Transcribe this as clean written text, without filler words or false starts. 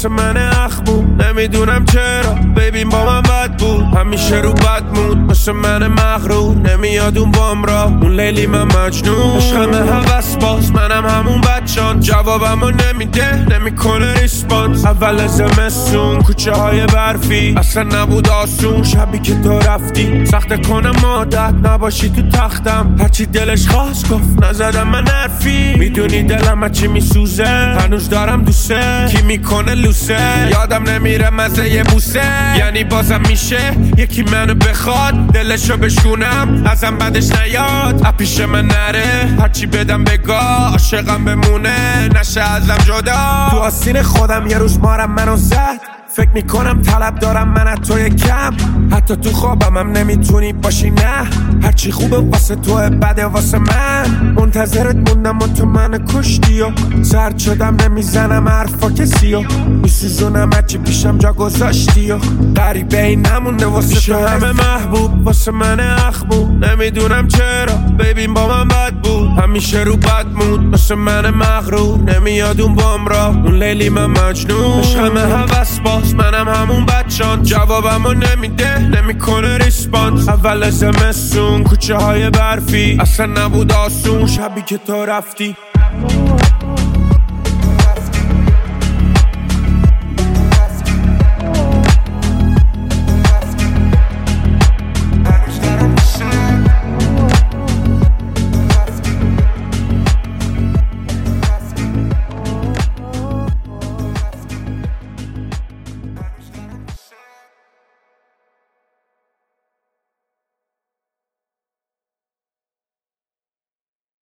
واسه من اخمون، نمیدونم چرا ببین با من بد بود، همیشه رو بد مود مثل من مغرور، نمیاد اون بام را اون لیلی من مجنون، عشقم هوس باز منم همون بچان، جوابمو نمیده نمیکنه ریسپانس، اول زمستون کوچه های برفی اصلا نبود آسون، شبی که تو رفتی سخت کنم عادت نباشی تو تختم، هرچی دلش خواست گفت نزدم من حرفی، میدونی دلم چی میسوزه هنوز دارم دوسته، کی میکنه لوسه یادم نمیره مزه یه بوسه، یعنی بازم میشه یکی منو بخواد دلشو بشونم ازم بعدش نیاد اپیش من نره، هرچی بدم بگاه عاشقم بمونه نشه ازم جدا، تو آستین خودم یه روز مارم منو زد، فکر میکنم طلب دارم من از توی کم، حتی تو خوابم هم نمیتونی باشی نه، هرچی خوبه واسه توه بده واسه من، منتظرت موندم و تو من کشتی و سرد شدم نمیزنم حرفا کسی و میسوزونم هرچی پیشم جا گذاشتی و غریبه این نمونده واسه تو همه محبوب واسه من اخمون، نمیدونم چرا ببین با من بد بود، همیشه رو بد مود مثل من مغرور، نمیاد اون بام را اون لیلی من مجنون، عشقم هوس باز منم همون بچان، جوابمو نمیده نمیکنه ریسپانس، اول زمستون کوچه های برفی اصلا نبود آسون، شبی که تو رفتی